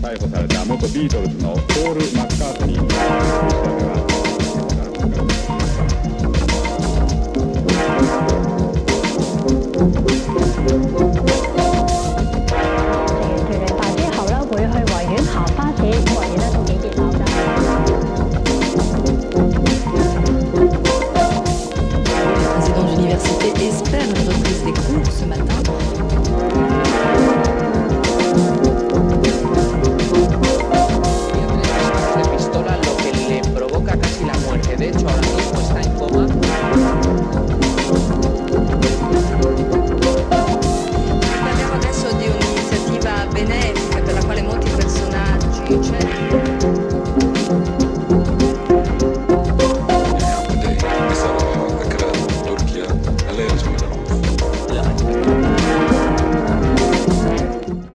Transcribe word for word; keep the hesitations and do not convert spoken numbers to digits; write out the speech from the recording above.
逮捕された元ビートルズのポール・マッカートニーに調べは Parliamo adesso di un'iniziativa benefica per la quale molti personaggi